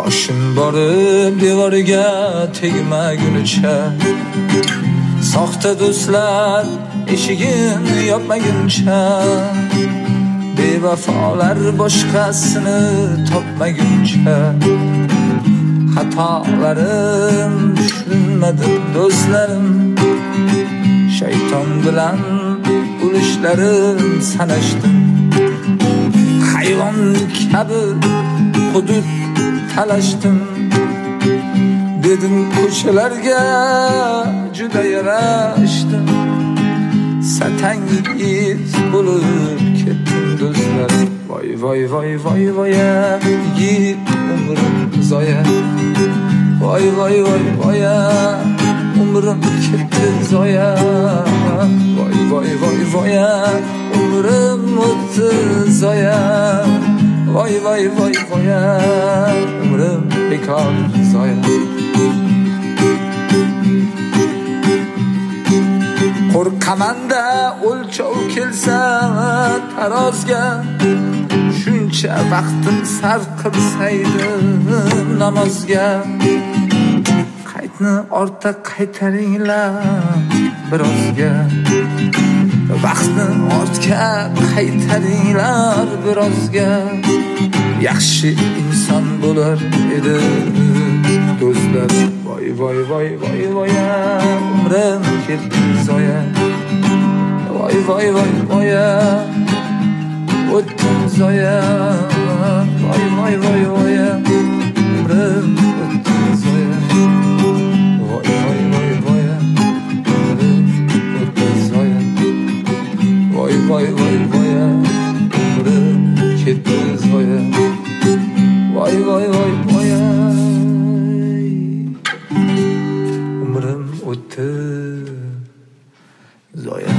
Boshing borib devoriga tegmagunicha, soxta do'stlar eshigini yopmaguncha, bevafolar boshqasini topmaguncha, xatolarim tushunmadim do'stlarim, shayton bilan ulushlarim sanashdim. Hayvon kabi hudud talashdim, dedim ko'chalarga juda yarashdim. Satangiz bo'lib ketdim do'stlar. Voy voy voy voy voy, yigit umrim zoya. Voy voy voy voy, umrim ketdi zoya. Voy voy voy voy, umrim o'tdi zoya. Voy voy voy voy, umrim bekor zoya. Qo'rqamanda o'lchov kelsa tarozga, shuncha vaqtim sarf qilsaydim namozga. Qaytni ortga qaytaringlar birozga, vaqtni ortga qaytaringlar birozga. Yaxshi inson bo'lar edi do'stlar. Voy voy voy voy voy, umrim ketdi zoya. Voy voy voy voy, o'tdi zoya. Voy voy voy voy, umrim o'tdi zoya. Voy voy voy voy, umrim o'tdi zoya. Voy voy voy voy, umrim ketdi zoya. Voy voy voy voy, umrim o'tdi zoya.